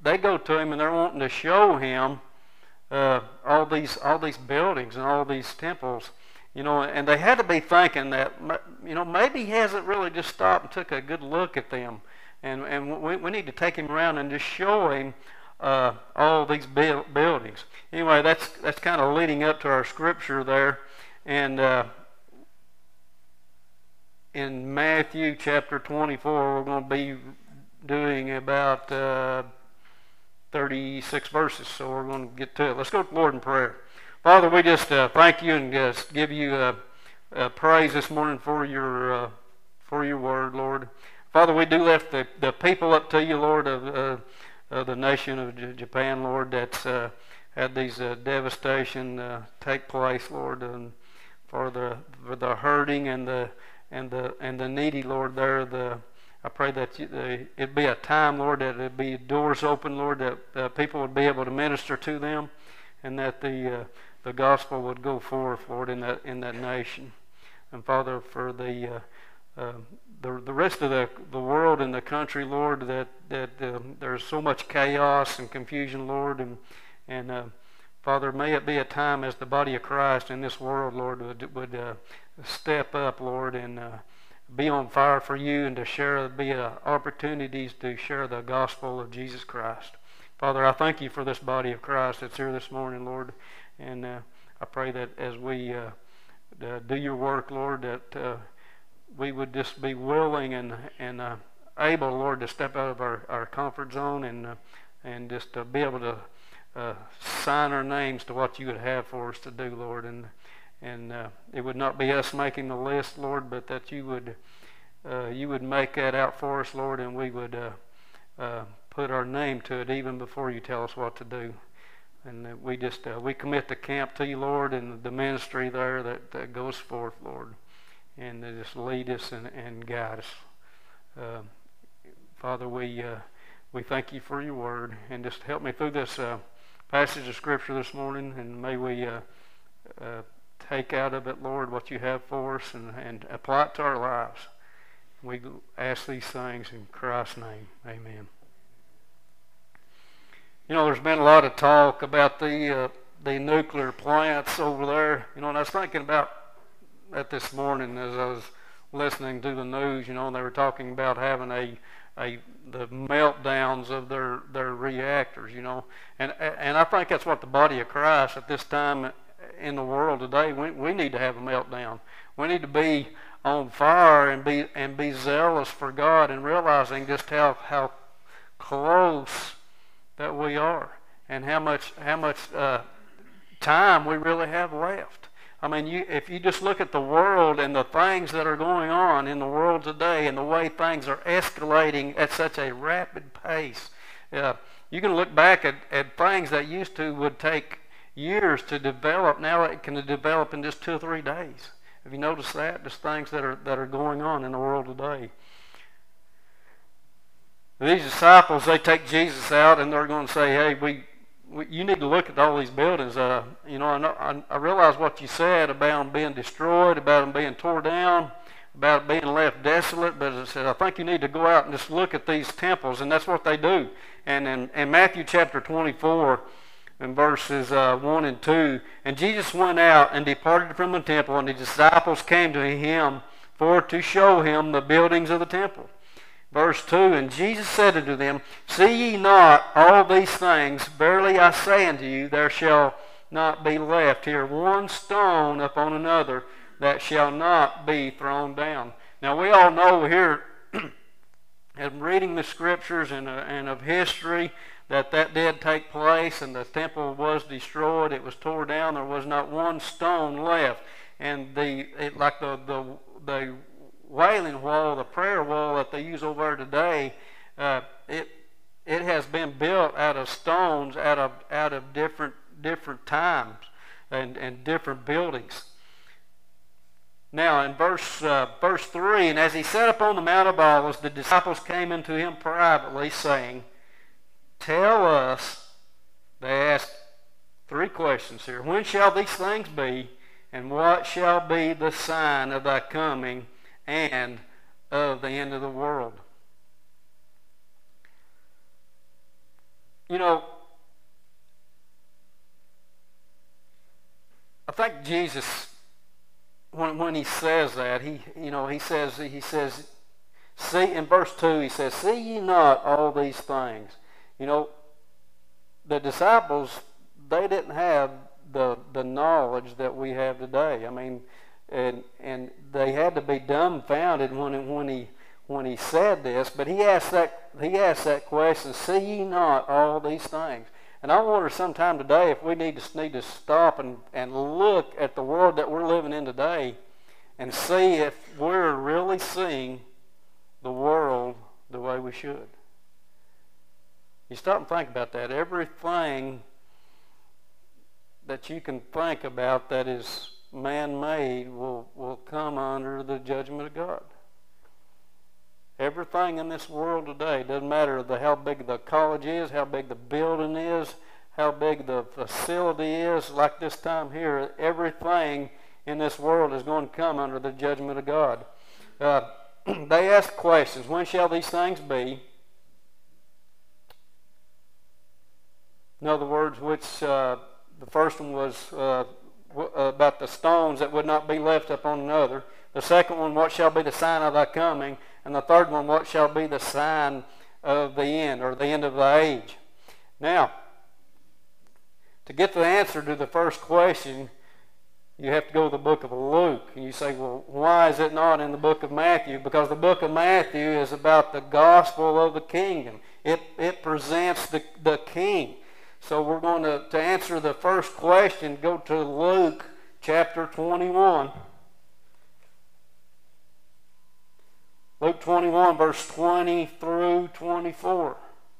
they go to him and they're wanting to show him all these buildings and all these temples, and they had to be thinking that, maybe he hasn't really just stopped and took a good look at them, and we need to take him around and just show him all these buildings. Anyway, that's kind of leading up to our scripture there, and in Matthew chapter 24, we're going to be doing about 36 verses, so we're going to get to it. Let's go to the Lord in prayer. Father, we just thank you and just give you praise this morning for your word, Lord. Father, we do lift the people up to you, Lord, of the nation of Japan, Lord, that's had these devastation take place, Lord, and for the hurting and the needy, Lord. There, I pray that it'd be a time, Lord, that it'd be doors open, Lord, that people would be able to minister to them, and that the gospel would go forth, Lord, in that nation. And Father, for the rest of the world and the country, Lord, that there's so much chaos and confusion, Lord, and Father, may it be a time as the body of Christ in this world, Lord, would step up, Lord, and be on fire for you, and to be opportunities to share the gospel of Jesus Christ. Father, I thank you for this body of Christ that's here this morning, Lord, and I pray that as we do your work, Lord, that we would just be willing and able, Lord, to step out of our comfort zone and just to be able to sign our names to what you would have for us to do, Lord, and it would not be us making the list, Lord, but that you would make that out for us, Lord, and we would put our name to it even before you tell us what to do. And we just we commit the camp to you, Lord, and the ministry there that goes forth, Lord, and just lead us and guide us. Father, we thank you for your word, and just help me through this passage of Scripture this morning, and may we take out of it, Lord, what you have for us and apply it to our lives. We ask these things in Christ's name. Amen. There's been a lot of talk about the nuclear plants over there, and I was thinking about that this morning as I was listening to the news, and they were talking about having the meltdowns of their reactors, and I think that's what the body of Christ at this time in the world today, we need to have a meltdown. We need to be on fire and be zealous for God, and realizing just how close that we are, and how much time we really have left. I mean, if you just look at the world and the things that are going on in the world today, and the way things are escalating at such a rapid pace, you can look back at things that used to would take years to develop. Now it can develop in just 2 or 3 days. Have you noticed that? Just things that are going on in the world today. These disciples, they take Jesus out, and they're going to say, "Hey, you need to look at all these buildings. I realize what you said about them being destroyed, about them being torn down, about it being left desolate. But I said, I think you need to go out and just look at these temples," and that's what they do. And in Matthew chapter 24, in verses 1 and 2, "And Jesus went out and departed from the temple, and the disciples came to him for to show him the buildings of the temple." Verse 2, "And Jesus said unto them, See ye not all these things? Verily I say unto you, there shall not be left here one stone upon another that shall not be thrown down." Now we all know here, in reading the scriptures and of history, that did take place, and the temple was destroyed. It was torn down. There was not one stone left. And the wailing wall, the prayer wall that they use over there today, it has been built out of stones out of different times and different buildings. Now in verse 3, "And as he sat upon the Mount of Olives, the disciples came unto him privately, saying, Tell us," they asked 3 questions here, "when shall these things be, and what shall be the sign of thy coming and of the end of the world?" You know, I think Jesus, when he says that, he says, see, in verse 2, he says, see ye not all these things? You know, the disciples, they didn't have the knowledge that we have today. I mean, and they had to be dumbfounded when he said this. But he asked that question: see ye not all these things? And I wonder sometime today if we need to stop and look at the world that we're living in today and see if we're really seeing the world the way we should. You stop and think about that. Everything that you can think about that is man-made will come under the judgment of God. Everything in this world today, doesn't matter how big the college is, how big the building is, how big the facility is, like this time here, everything in this world is going to come under the judgment of God. They ask questions. When shall these things be? In other words, the first one was about the stones that would not be left upon another. The second one, what shall be the sign of thy coming? And the third one, what shall be the sign of the end, or the end of the age? Now, to get the answer to the first question, you have to go to the book of Luke. And you say, well, why is it not in the book of Matthew? Because the book of Matthew is about the gospel of the kingdom. It presents the king. So we're going to answer the first question, go to Luke chapter 21. Luke 21, verse 20 through 24.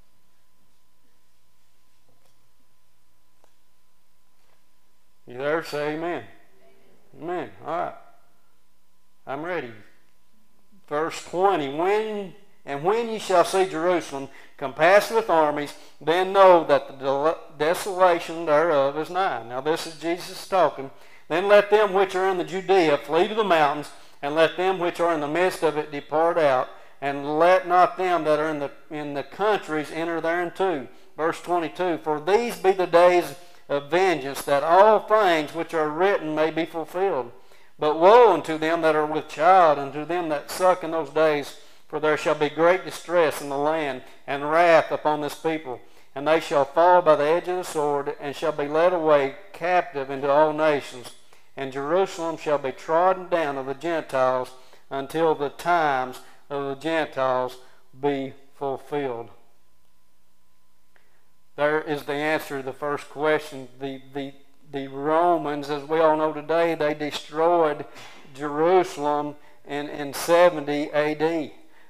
You there? Say amen. Amen. All right. I'm ready. Verse 20. When ye shall see Jerusalem compassed with armies, then know that the desolation thereof is nigh. Now this is Jesus talking. Then let them which are in the Judea flee to the mountains, and let them which are in the midst of it depart out, and let not them that are in the countries enter thereinto. Verse 22. For these be the days of vengeance, that all things which are written may be fulfilled. But woe unto them that are with child, and to them that suck in those days, for there shall be great distress in the land, and wrath upon this people. And they shall fall by the edge of the sword, and shall be led away captive into all nations. And Jerusalem shall be trodden down of the Gentiles, until the times of the Gentiles be fulfilled. There is the answer to the first question. The Romans, as we all know today, they destroyed Jerusalem in 70 A.D.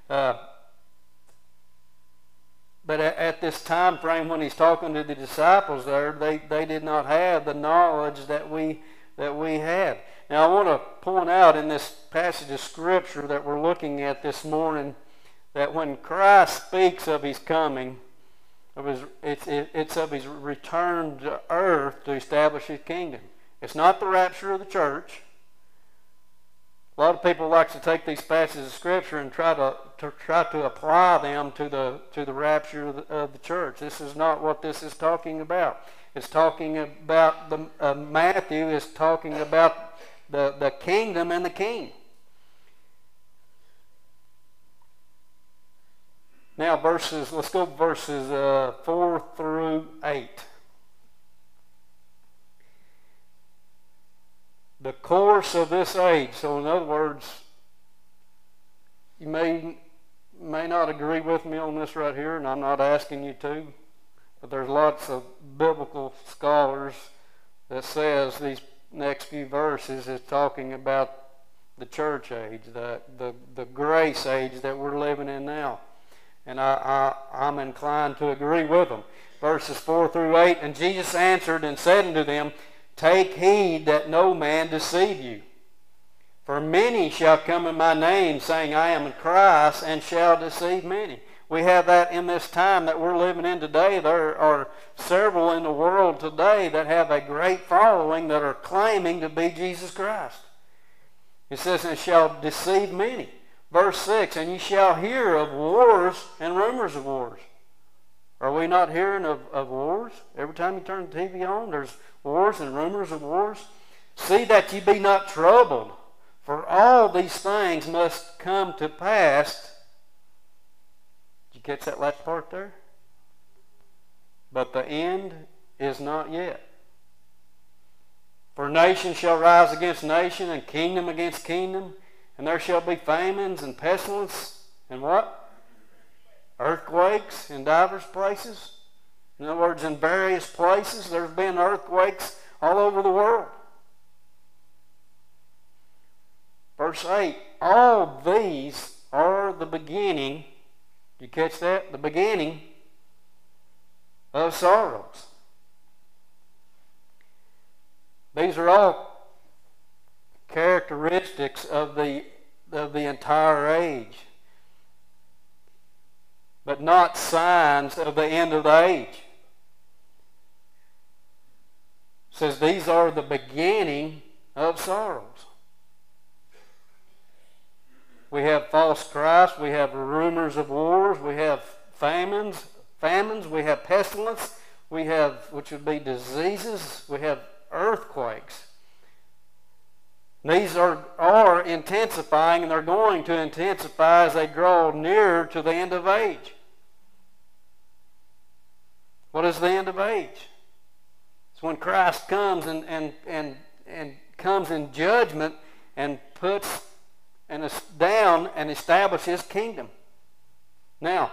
But at this time frame, when he's talking to the disciples there, they did not have the knowledge that we had. Now I want to point out in this passage of Scripture that we're looking at this morning, that when Christ speaks of his coming, it's of his return to earth to establish his kingdom. It's not the rapture of the church. A lot of people like to take these passages of Scripture and try to apply them to the rapture of the church. This is not what this is talking about. It's talking about Matthew is talking about the kingdom and the king. Now let's go verses 4 through 8. The course of this age. So in other words, you may not agree with me on this right here, and I'm not asking you to, but there's lots of biblical scholars that says these next few verses is talking about the church age, the grace age that we're living in now. And I'm inclined to agree with them. Verses 4 through 8, and Jesus answered and said unto them, Take heed that no man deceive you. For many shall come in my name, saying, I am Christ, and shall deceive many. We have that in this time that we're living in today. There are several in the world today that have a great following that are claiming to be Jesus Christ. It says, and shall deceive many. Verse 6, and ye shall hear of wars and rumors of wars. Are we not hearing of wars? Every time you turn the TV on, there's wars and rumors of wars. See that ye be not troubled, for all these things must come to pass. Did you catch that last part there? But the end is not yet. For nation shall rise against nation, and kingdom against kingdom, and there shall be famines and pestilence, and what? Earthquakes in divers places. In other words, in various places there's been earthquakes all over the world. Verse 8, all these are the beginning, did you catch that? The beginning of sorrows. These are all characteristics of the entire age, but not signs of the end of the age. It says these are the beginning of sorrows. We have false Christ, we have rumors of wars, we have famines, we have pestilence, we have, which would be diseases, we have earthquakes. These are intensifying, and they're going to intensify as they draw nearer to the end of age. What is the end of age? It's when Christ comes and comes in judgment and puts down and establishes his kingdom. Now,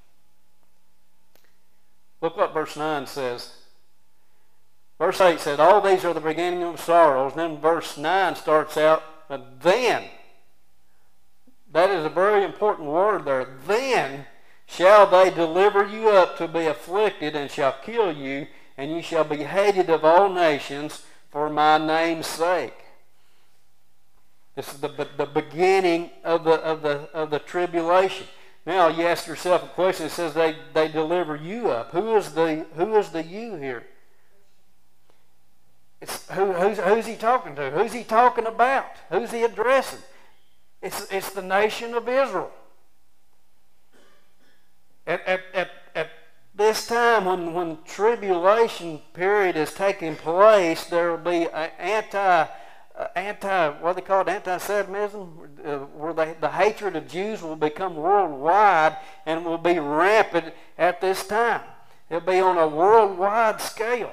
look what verse 9 says. Verse 8 said, all these are the beginning of sorrows. And then verse 9 starts out, but then, that is a very important word there, then shall they deliver you up to be afflicted, and shall kill you, and you shall be hated of all nations for my name's sake. This is the beginning of the tribulation. Now you ask yourself a question. It says they deliver you up. Who is the you here? It's who's he talking to? Who's he talking about? Who's he addressing? It's the nation of Israel. At this time, when tribulation period is taking place, there will be what they call it, anti-Semitism, where the hatred of Jews will become worldwide and will be rampant at this time. It'll be on a worldwide scale.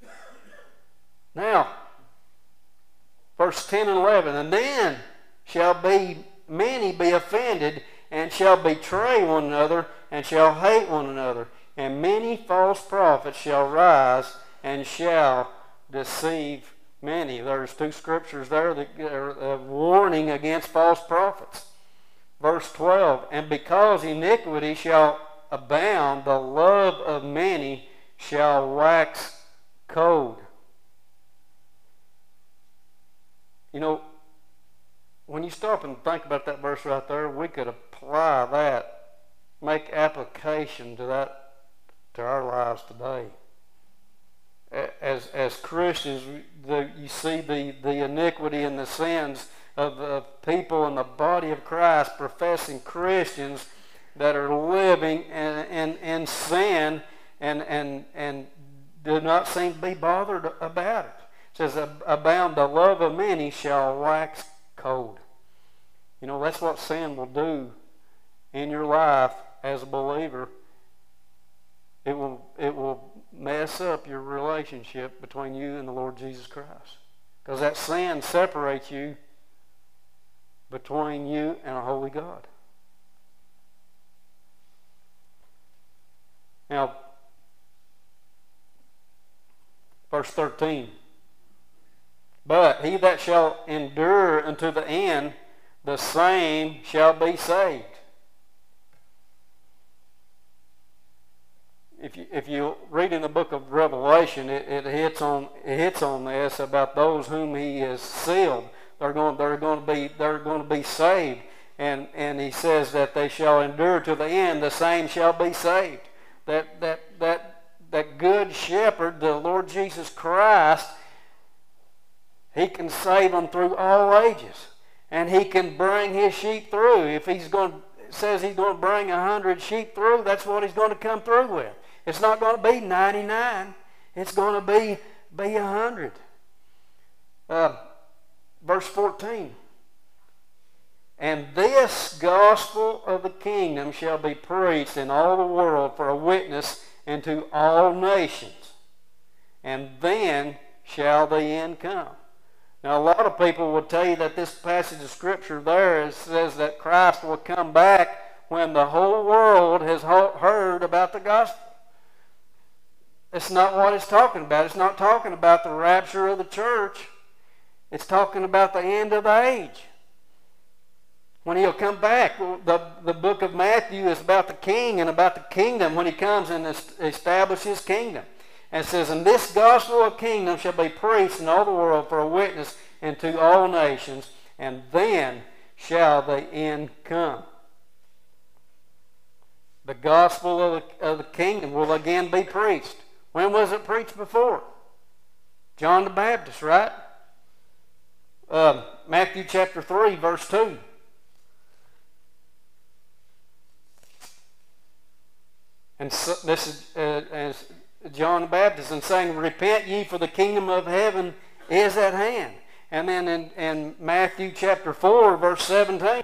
Now, verse 10 and 11, and then shall many be offended, and shall betray one another, and shall hate one another. And many false prophets shall rise, and shall deceive many. There's two scriptures there that are warning against false prophets. Verse 12, and because iniquity shall abound, the love of many shall wax cold. You know, when you stop and think about that verse right there, we could apply that, make application to that, to our lives today. As Christians, you see the iniquity and the sins of people in the body of Christ, professing Christians that are living in sin and do not seem to be bothered about it. It says, abound the love of many shall wax cold. You know, that's what sin will do in your life as a believer. It will mess up your relationship between you and the Lord Jesus Christ. Because that sin separates you between you and a holy God. Now, verse 13. But he that shall endure unto the end, the same shall be saved. If you read in the book of Revelation, it hits on this about those whom he has sealed. They're going to be saved, and he says that they shall endure to the end. The same shall be saved. That good shepherd, the Lord Jesus Christ, he can save them through all ages, and he can bring his sheep through. If it says he's going to bring 100 sheep through, that's what he's going to come through with. It's not going to be 99. It's going to be 100. Verse 14. And this gospel of the kingdom shall be preached in all the world for a witness unto all nations. And then shall the end come. Now, a lot of people will tell you that this passage of Scripture there says that Christ will come back when the whole world has heard about the gospel. It's not what it's talking about. It's not talking about the rapture of the church. It's talking about the end of the age. When he'll come back, the book of Matthew is about the king and about the kingdom when he comes and establishes his kingdom. And it says, and this gospel of kingdom shall be preached in all the world for a witness unto all nations, and then shall the end come. The gospel of the kingdom will again be preached. When was it preached before? John the Baptist, right? Matthew chapter 3, verse 2. And so, this is as John the Baptist, and saying, repent ye, for the kingdom of heaven is at hand. And then in Matthew chapter 4, verse 17.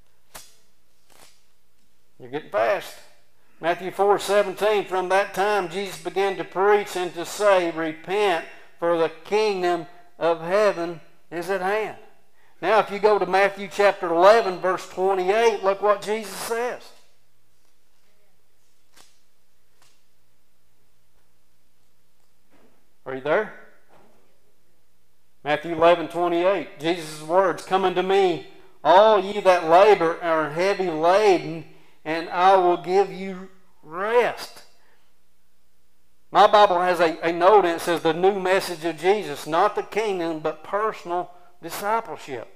You're getting fast. Matthew 4:17, from that time Jesus began to preach and to say, repent, for the kingdom of heaven is at hand. Now if you go to Matthew chapter 11, verse 28, look what Jesus says. Are you there? Matthew 11:28, Jesus' words, come unto me, all ye that labor and are heavy laden, and I will give you rest. My Bible has a note in it that says the new message of Jesus, not the kingdom, but personal discipleship.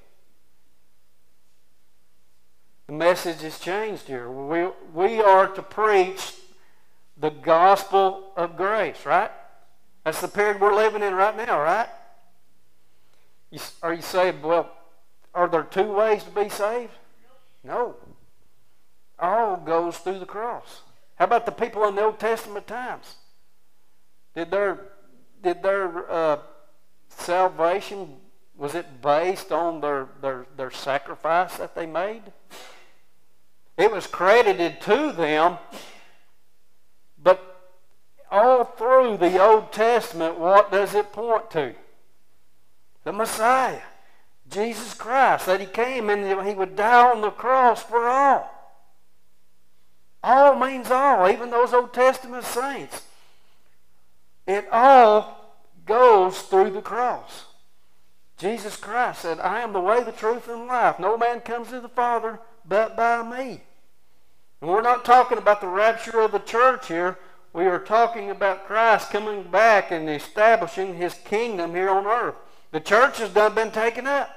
The message has changed here. We are to preach the gospel of grace, right? That's the period we're living in right now, right? Are you saved? Well, are there two ways to be saved? No. All goes through the cross. How about the people in the Old Testament times? Did their salvation, was it based on their sacrifice that they made? It was credited to them, but all through the Old Testament, what does it point to? The Messiah, Jesus Christ, that he came and he would die on the cross for all. All means all, even those Old Testament saints. It all goes through the cross. Jesus Christ said, I am the way, the truth, and life. No man comes to the Father but by me. And we're not talking about the rapture of the church here. We are talking about Christ coming back and establishing his kingdom here on earth. The church has been taken up.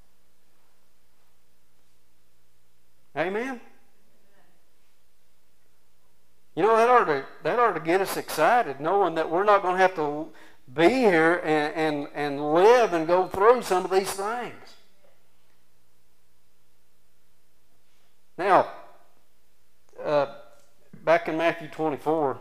Amen? You know, that ought to get us excited, knowing that we're not going to have to be here and live and go through some of these things. Now, back in Matthew 24,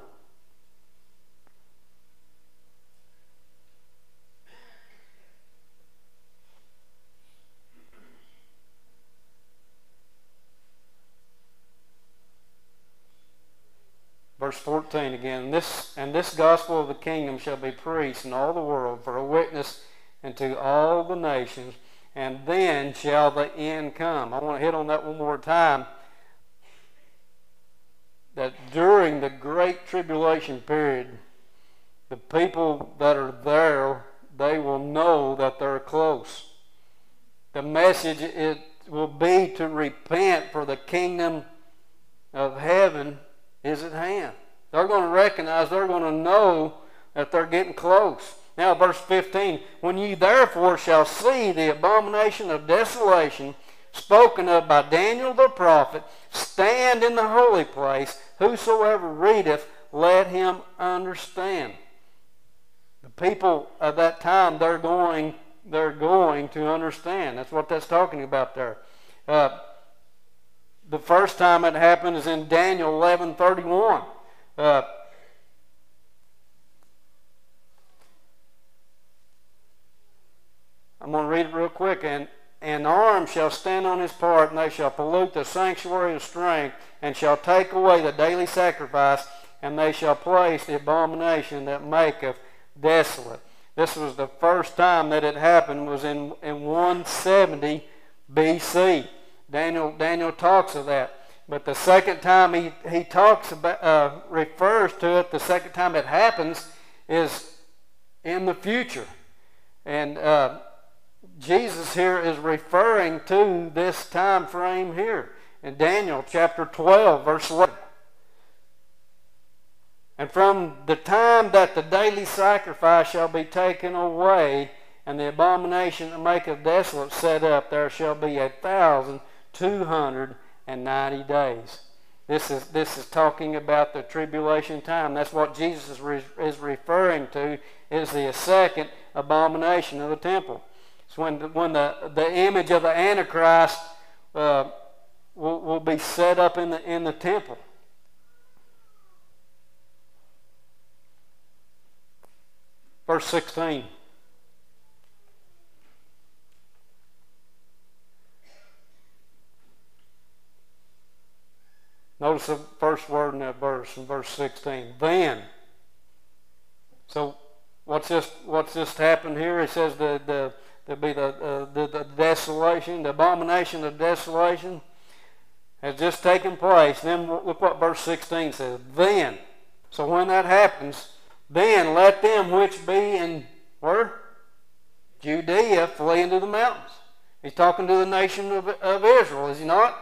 verse 14 again, this gospel of the kingdom shall be preached in all the world for a witness unto all the nations, and then shall the end come. I want to hit on that one more time. That during the great tribulation period, the people that are there, they will know that they're close. The message it will be to repent, for the kingdom of heaven is at hand. They're going to recognize, they're going to know that they're getting close. Now verse 15, when ye therefore shall see the abomination of desolation spoken of by Daniel the prophet stand in the holy place, whosoever readeth, let him understand. The people of that time, they're going to understand. That's what that's talking about there. The first time it happened is in Daniel 11:31. going to read it real quick. And arm shall stand on his part, and they shall pollute the sanctuary of strength, and shall take away the daily sacrifice, and they shall place the abomination that maketh desolate. This was the first time that it happened, was in 170 BC. Daniel talks of that. But the second time he talks about, refers to it, the second time it happens is in the future. And Jesus here is referring to this time frame here in Daniel chapter 12, verse 11. And from the time that the daily sacrifice shall be taken away, and the abomination that maketh desolate set up, there shall be 1,290 days. This is talking about the tribulation time. That's what Jesus is referring to, is the second abomination of the temple. It's when the image of the Antichrist will be set up in the temple. Verse 16. Notice the first word in that verse, in verse 16. Then. So what's just happened here? It says there'll be the desolation, the abomination of desolation has just taken place. Then look what verse 16 says. Then. So when that happens, then let them which be in where? Judea flee into the mountains. He's talking to the nation of Israel, is he not?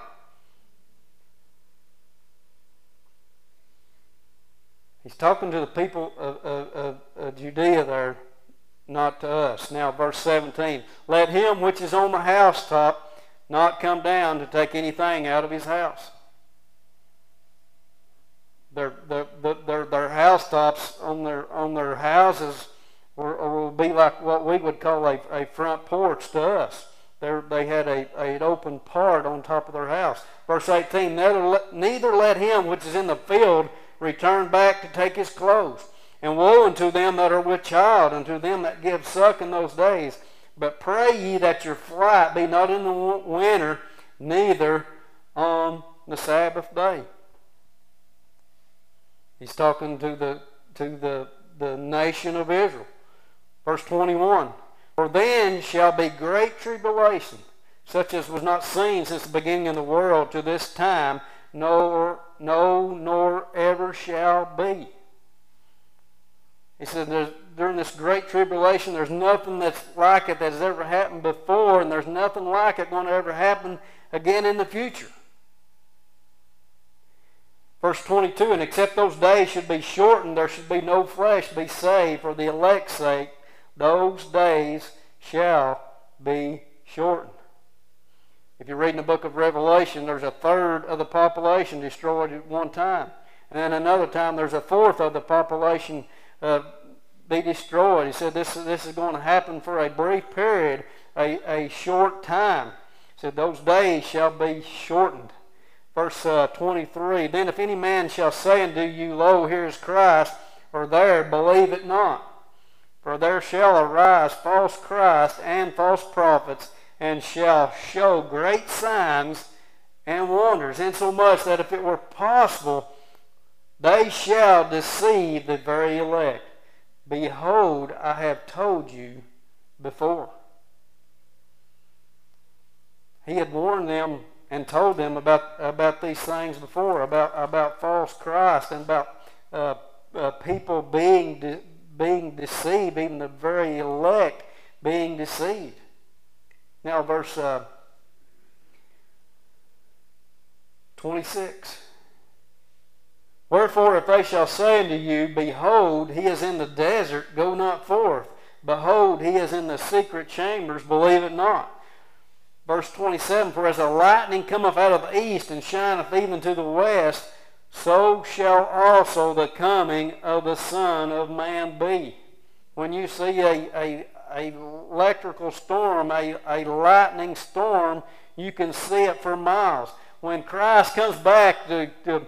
He's talking to the people of Judea there, not to us. Now verse 17. Let him which is on the housetop not come down to take anything out of his house. Their housetops on their houses will be like what we would call a front porch to us. They had an open part on top of their house. Verse 18. Neither let him which is in the field return back to take his clothes. And woe unto them that are with child, and to them that give suck in those days. But pray ye that your flight be not in the winter, neither on the Sabbath day. He's talking to the nation of Israel. Verse 21. For then shall be great tribulation, such as was not seen since the beginning of the world to this time, nor ever shall be. He said during this great tribulation, there's nothing that's like it that's ever happened before, and there's nothing like it going to ever happen again in the future. Verse 22, and except those days should be shortened, there should be no flesh be saved for the elect's sake. Those days shall be shortened. If you read in the book of Revelation, there's 1/3 of the population destroyed at one time. And then another time there's 1/4 of the population be destroyed. He said this is going to happen for a brief period, a short time. He said those days shall be shortened. Verse 23, then if any man shall say unto you, Lo, here is Christ, or there, believe it not. For there shall arise false Christ and false prophets, and shall show great signs and wonders, insomuch that if it were possible, they shall deceive the very elect. Behold, I have told you before. He had warned them and told them about these things before, about false Christ and about people being deceived, even the very elect being deceived. Now verse 26. Wherefore if they shall say unto you, Behold, he is in the desert, go not forth. Behold, he is in the secret chambers, believe it not. Verse 27, For as the lightning cometh out of the east, and shineth even to the west, so shall also the coming of the Son of Man be. When you see a electrical storm, a lightning storm, you can see it for miles. When Christ comes back to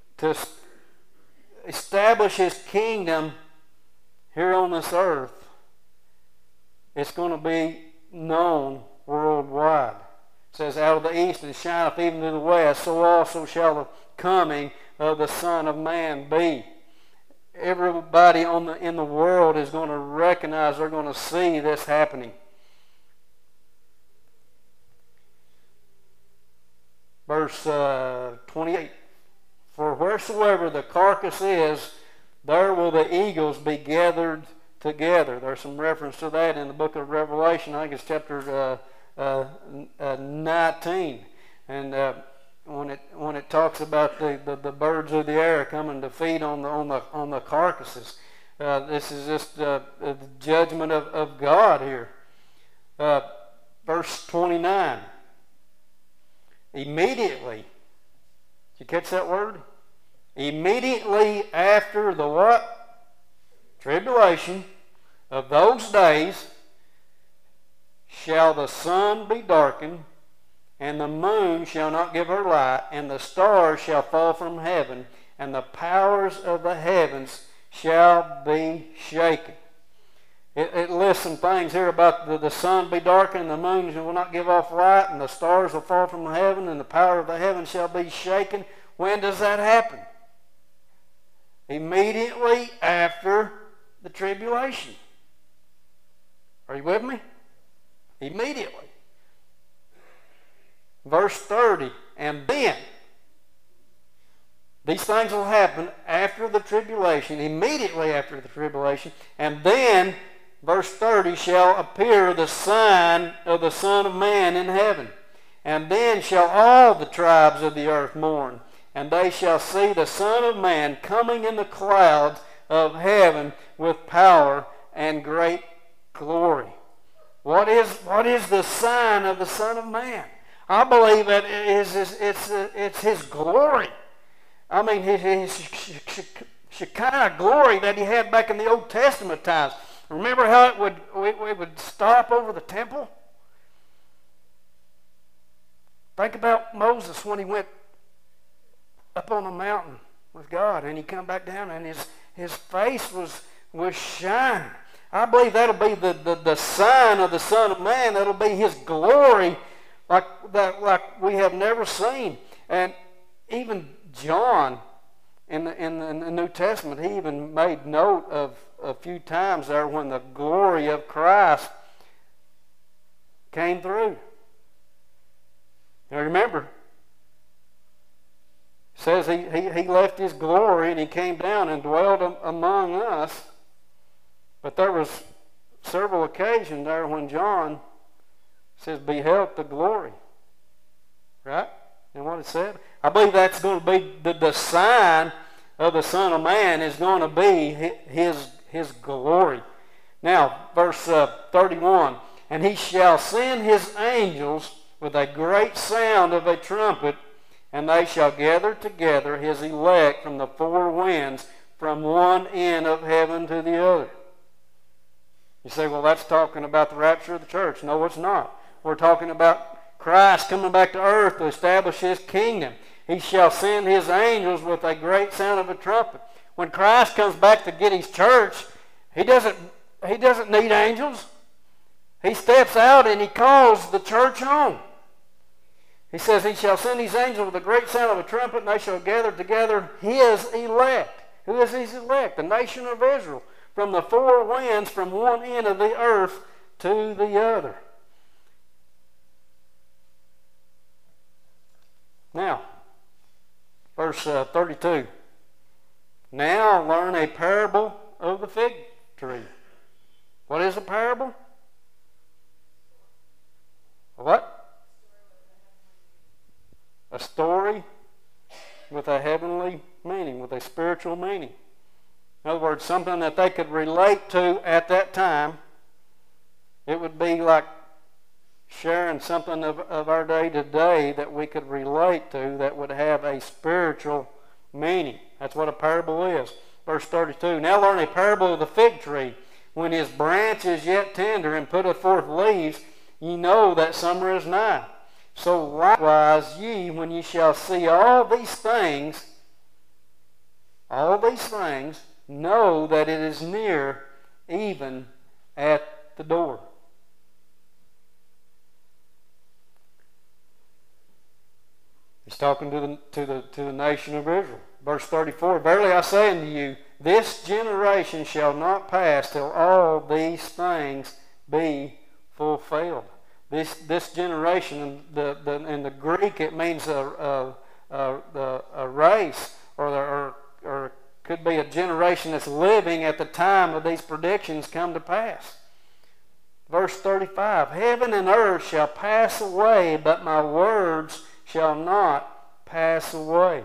establish his kingdom here on this earth, it's going to be known worldwide. It says, out of the east and shineth even to the west, so also shall the coming of the Son of Man be. Everybody in the world is going to recognize, they're going to see this happening. Verse 28, for wheresoever the carcass is, there will the eagles be gathered together. There's some reference to that in the book of Revelation. I think it's chapter 19. And when it talks about the birds of the air coming to feed on the carcasses, this is just the judgment of God here. Verse 29. Immediately. Did you catch that word? Immediately after the what? Tribulation of those days shall the sun be darkened, and the moon shall not give her light, and the stars shall fall from heaven, and the powers of the heavens shall be shaken. It lists some things here about the sun be darkened, and the moon will not give off light, and the stars will fall from heaven, and the power of the heavens shall be shaken. When does that happen? Immediately after the tribulation. Are you with me? Immediately. Verse 30, and then, these things will happen after the tribulation, immediately after the tribulation, and then, verse 30, shall appear the sign of the Son of Man in heaven. And then shall all the tribes of the earth mourn, and they shall see the Son of Man coming in the clouds of heaven with power and great glory. What is the sign of the Son of Man? I believe that it's His glory. I mean, his Shekinah glory that He had back in the Old Testament times. Remember how it would stop over the temple? Think about Moses when he went up on the mountain with God, and he come back down, and his face was shining. I believe that'll be the sign of the Son of Man. That'll be His glory like we have never seen. And even John in the New Testament, he even made note of a few times there when the glory of Christ came through. Now remember, it says he left His glory and He came down and dwelled among us. But there was several occasions there when John says, beheld the glory. Right? And what it said? I believe that's going to be the sign of the Son of Man is going to be His glory. Now, verse 31, and He shall send His angels with a great sound of a trumpet, and they shall gather together His elect from the four winds, from one end of heaven to the other. You say, well, that's talking about the rapture of the church. No, it's not. We're talking about Christ coming back to earth to establish His kingdom. He shall send His angels with a great sound of a trumpet. When Christ comes back to get His church, He doesn't need angels. He steps out and He calls the church home. He says, He shall send His angels with a great sound of a trumpet, and they shall gather together His elect. Who is His elect? The nation of Israel. From the four winds, from one end of the earth to the other. Now, verse 32. Now learn a parable of the fig tree. What is a parable? What? A story with a heavenly meaning, with a spiritual meaning. In other words, something that they could relate to at that time. It would be like sharing something of our day today that we could relate to that would have a spiritual meaning. That's what a parable is. Verse 32, now learn a parable of the fig tree. When his branch is yet tender and putteth forth leaves, ye know that summer is nigh. So likewise ye, when ye shall see all these things, know that it is near, even at the door. talking to the nation of Israel. Verse 34, verily I say unto you, this generation shall not pass till all these things be fulfilled. This generation, in the Greek, it means a race, or could be a generation that's living at the time of these predictions come to pass. Verse 35, heaven and earth shall pass away, but my words shall not pass away.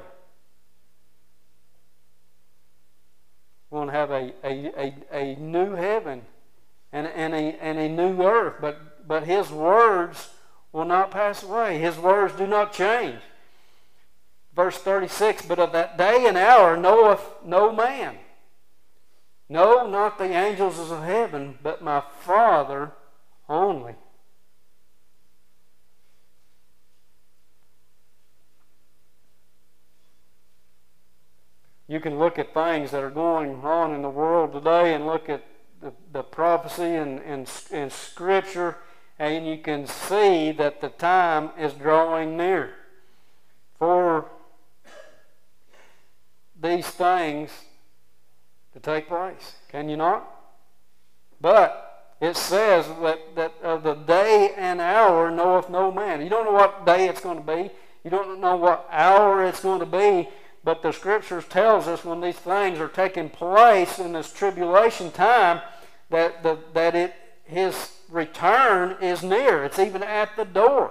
We're going to have a new heaven and a new earth, but His words will not pass away. His words do not change. Verse 36, but of that day and hour knoweth no man. No, not the angels of heaven, but my Father only. You can look at things that are going on in the world today and look at the prophecy in Scripture, and you can see that the time is drawing near for these things to take place. Can you not? But it says that of the day and hour knoweth no man. You don't know what day it's going to be. You don't know what hour it's going to be. But the Scriptures tells us when these things are taking place in this tribulation time that His return is near. It's even at the door.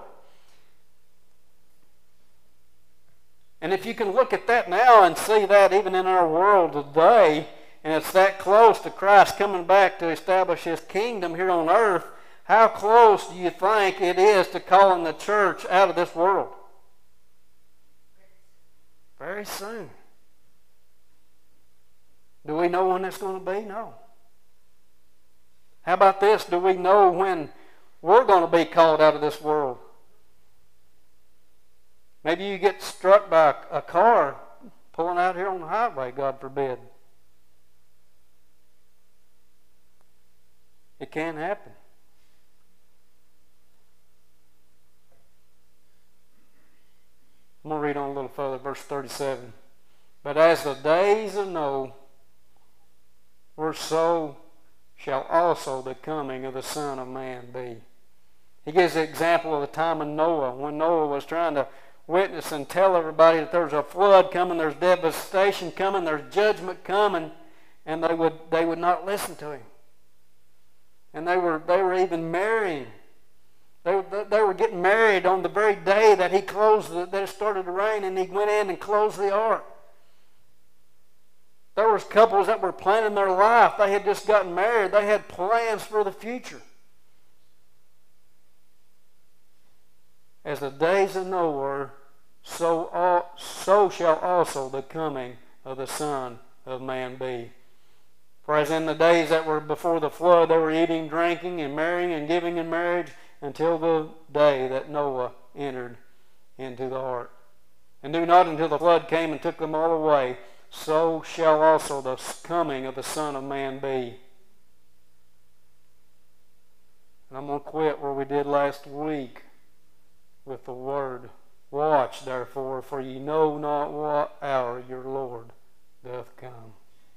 And if you can look at that now and see that even in our world today, and it's that close to Christ coming back to establish His kingdom here on earth, how close do you think it is to calling the church out of this world? Very soon. Do we know when it's going to be? No. How about this? Do we know when we're going to be called out of this world? Maybe you get struck by a car pulling out here on the highway, God forbid. It can happen. I'm going to read on a little further, verse 37. But as the days of Noah were, so shall also the coming of the Son of Man be. He gives the example of the time of Noah, when Noah was trying to witness and tell everybody that there's a flood coming, there's devastation coming, there's judgment coming, and they would not listen to him. And they were even marrying. They were getting married on the very day that that it started to rain, and he went in and closed the ark. There was couples that were planning their life. They had just gotten married. They had plans for the future. As the days of Noah were, so shall also the coming of the Son of Man be. For as in the days that were before the flood, they were eating, drinking, and marrying, and giving in marriage, until the day that Noah entered into the ark. And knew not until the flood came and took them all away, so shall also the coming of the Son of Man be. And I'm going to quit where we did last week with the word, watch therefore, for ye know not what hour your Lord doth come.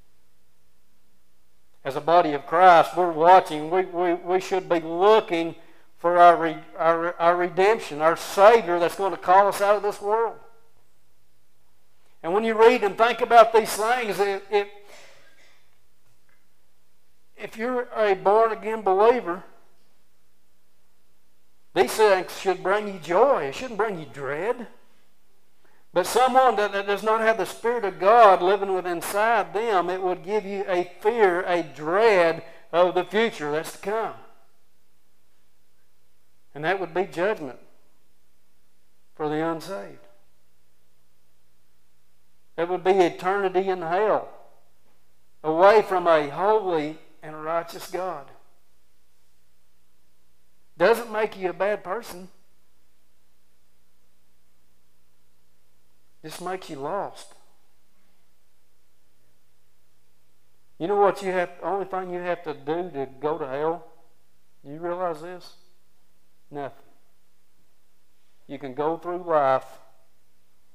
As a body of Christ, we're watching. We should be looking for our redemption, our Savior that's going to call us out of this world. And when you read and think about these things, if you're a born-again believer, these things should bring you joy. It shouldn't bring you dread. But someone that does not have the Spirit of God living within inside them, it would give you a fear, a dread of the future that's to come. And that would be judgment for the unsaved. It would be eternity in hell, away from a holy and righteous God. Doesn't make you a bad person. Just makes you lost. You know what the only thing you have to do to go to hell? You realize this? Nothing. You can go through life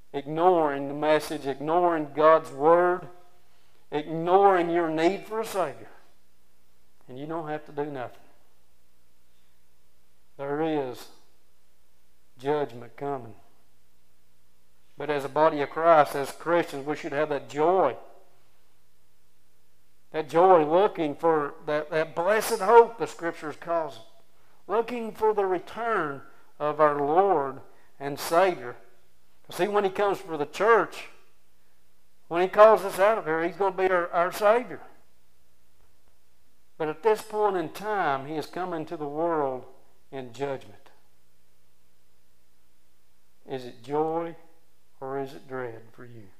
ignoring the message, ignoring God's Word, ignoring your need for a Savior. And you don't have to do nothing. There is judgment coming. But as a body of Christ, as Christians, we should have that joy. That joy looking for that blessed hope the Scriptures calls it. Looking for the return of our Lord and Savior. See, when He comes for the church, when He calls us out of here, He's going to be our Savior. But at this point in time, He is coming to the world in judgment. Is it joy or is it dread for you?